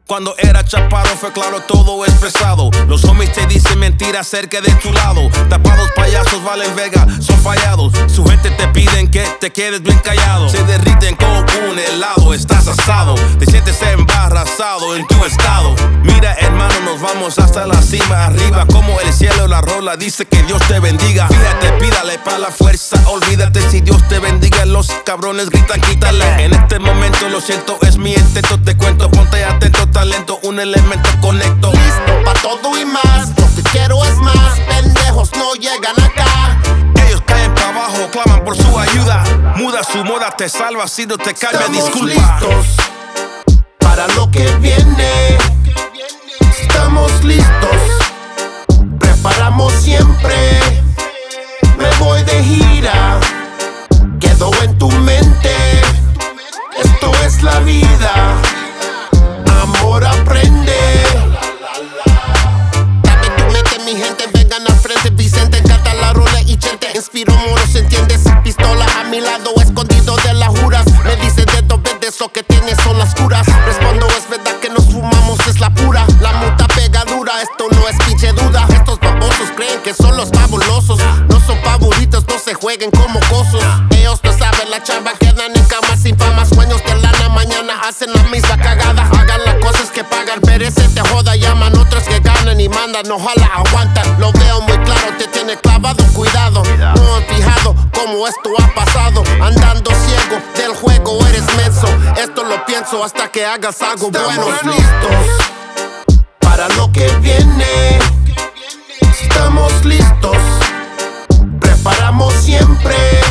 Cuando era chaparro fue claro todo expresado. Los homies te dicen mentiras cerca de tu lado. Tapados payasos valen verga, son fallados. Su gente te piden que te quedes bien callado. Se derriten con un helado, estás asado. Te sientes embarazado en tu estado. Mira hermano, nos vamos hasta la cima. Arriba como el cielo, la rola dice que Dios te bendiga. Fíjate, pídale pa' la fuerza. Olvídate si Dios te bendiga. Los cabrones gritan, quítale. En este momento lo siento, es mi intento. Te cuento, ponte atento, talento, un elemento conecto. Listo pa' todo y más, lo que quiero es más. Pendejos no llegan acá. Ellos caen pa' abajo, claman por su ayuda. Muda su moda, te salva, si no te cambia, disculpa. Listos para lo que viene. Estamos listos, preparamos siempre. Me voy de gira, quedo en tu mente. Esto es la vida, amor aprende. Dame tu mente, mi gente, vengan al frente. Vicente, encanta la rola y Chente. Inspiro moros, ¿entiendes? Pistola a mi lado, escondido de las juras. Me dicen de dos veces lo que tienes son las curas. Respondo, es verdad que nos fumamos, es la pura. La muta pega dura, esto no es pinche duda. Estos babosos creen que son los fabulosos. No son favoritos, no se jueguen como cosos. Ellos no saben la chamba, quedan en cama sin fama. Sueños de lana, mañana hacen la misma cagada. Hagan las cosas que pagan, perece te joda. Llaman otros que ganan y mandan, ojalá aguantan. Lo veo muy claro, te tiene clavado, cuidado. No han fijado cómo esto ha pasado. Andando ciego del juego, eres menso. Esto lo pienso hasta que hagas algo bueno. Estamos listos para lo que viene. Estamos listos, preparamos siempre.